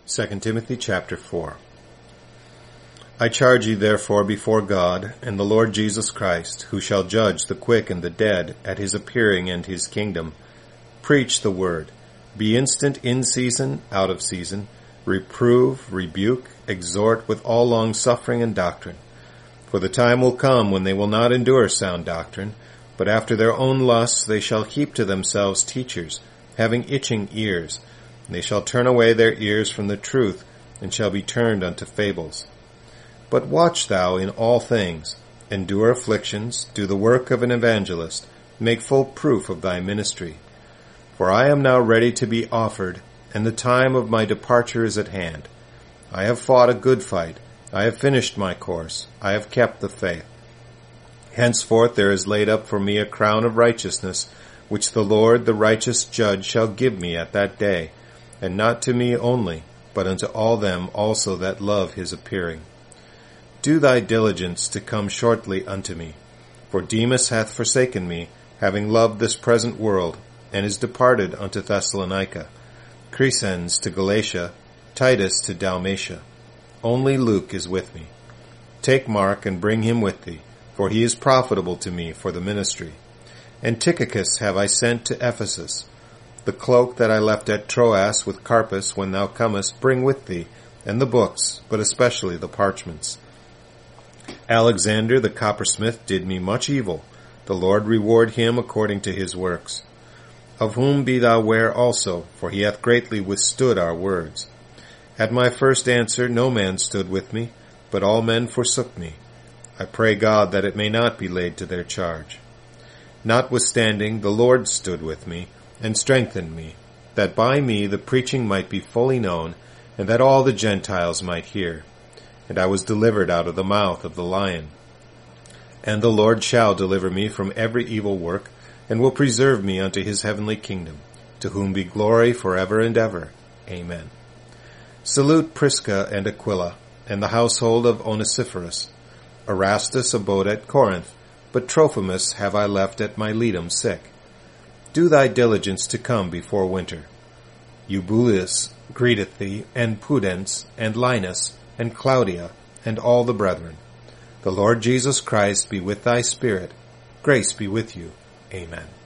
2 Timothy chapter 4. I charge you therefore before God and the Lord Jesus Christ, who shall judge the quick and the dead at his appearing and his kingdom, preach the word. Be instant in season, out of season. Reprove, rebuke, exhort with all long-suffering and doctrine. For the time will come when they will not endure sound doctrine, but after their own lusts they shall heap to themselves teachers, having itching ears. They shall turn away their ears from the truth, and shall be turned unto fables. But watch thou in all things, endure afflictions, do the work of an evangelist, make full proof of thy ministry. For I am now ready to be offered, and the time of my departure is at hand. I have fought a good fight, I have finished my course, I have kept the faith. Henceforth there is laid up for me a crown of righteousness, which the Lord, the righteous judge, shall give me at that day, and not to me only, but unto all them also that love his appearing. Do thy diligence to come shortly unto me, for Demas hath forsaken me, having loved this present world, and is departed unto Thessalonica, Crescens to Galatia, Titus to Dalmatia. Only Luke is with me. Take Mark and bring him with thee, for he is profitable to me for the ministry. And Tychicus have I sent to Ephesus. The cloak that I left at Troas with Carpus when thou comest bring with thee, and the books, but especially the parchments. Alexander the coppersmith did me much evil. The Lord reward him according to his works. Of whom be thou ware also, for he hath greatly withstood our words. At my first answer no man stood with me, but all men forsook me. I pray God that it may not be laid to their charge. Notwithstanding, the Lord stood with me, and strengthened me, that by me the preaching might be fully known, and that all the Gentiles might hear. And I was delivered out of the mouth of the lion. And the Lord shall deliver me from every evil work, and will preserve me unto his heavenly kingdom, to whom be glory forever and ever. Amen. Salute Prisca and Aquila, and the household of Onesiphorus. Erastus abode at Corinth, but Trophimus have I left at Miletum sick. Do thy diligence to come before winter. Eubulus greeteth thee, and Pudens, and Linus, and Claudia, and all the brethren. The Lord Jesus Christ be with thy spirit. Grace be with you. Amen.